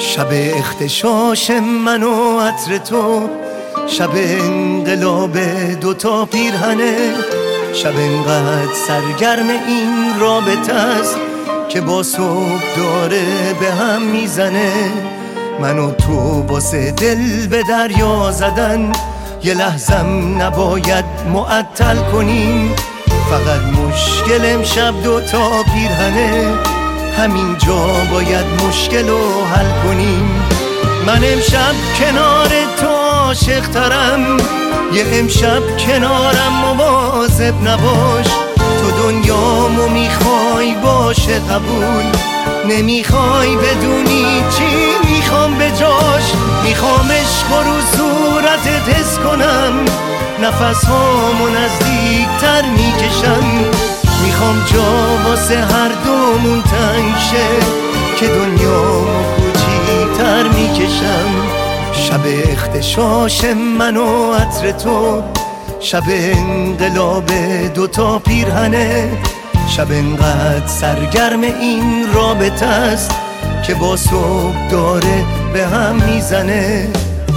شب اختشاش من و عطر تو، شب انقلاب دوتا پیرهنه، شب انقدر سرگرم این رابطه است که با صبح داره به هم میزنه. من و تو واسه دل به دریا زدن یه لحظم نباید معطل کنیم. فقط مشکل امشب دوتا پیرهنه، همینجا باید مشکل رو حل کنیم. من امشب کنار تو عاشق ترم، یه امشب کنارم مواظب نباش. تو دنیامو میخوای باشه قبول، نمیخوای بدونی چی میخوام به جاش. میخوام عشق رو صورتت حس کنم، نفس هامو نزدیک تر میکشم. میخوام جا واسه هر دومون تنگ شه که دنیامو کوچیک‌تر میکشم. شب اختشاش من و عطر تو، شب انقلاب دوتا پیرهنه، شب انقدر سرگرم این رابطه است که با صبح داره به هم میزنه.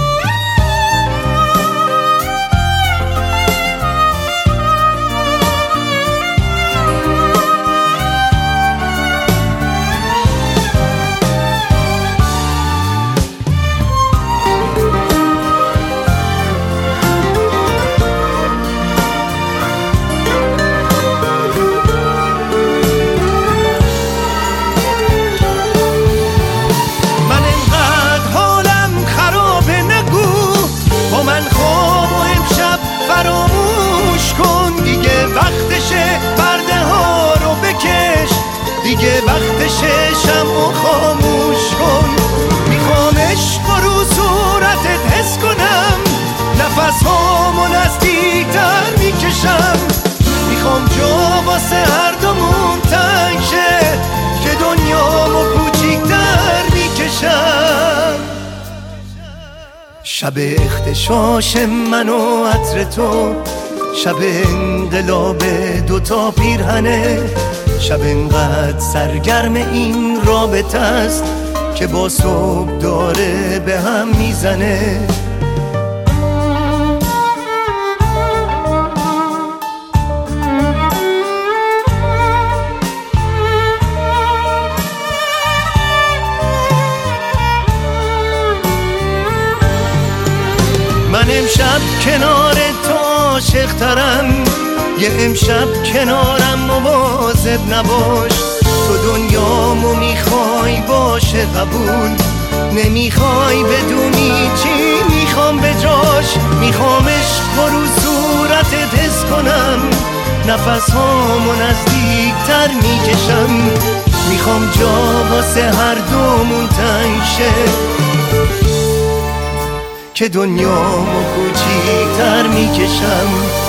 دیگه وقتشه شمعو خاموش کن. میخوام عشق رو صورتت حس کنم، نفس هامو نزدیک‌تر میکشم. میخوام جا واسه هر دومون تنگ شه که دنیامو کوچیک‌تر میکشم. شب اختشاش من و عطر تو، شب انقلاب دوتا پیرهنه، شب انقدر سرگرم این رابطه است که با صبح داره به هم میزنه. من امشب کنار تو عاشق ترم، یه امشب کنارم مواظب نباش. تو دنیامو میخوای باشه قبول، نمیخوای بدونی چی میخوام به جاش. میخوام عشق رو صورتت حس کنم، نفس هامو نزدیک تر میکشم. میخوام جا واسه هر دومون تنگ شه که دنیامو کوچیک تر میکشم.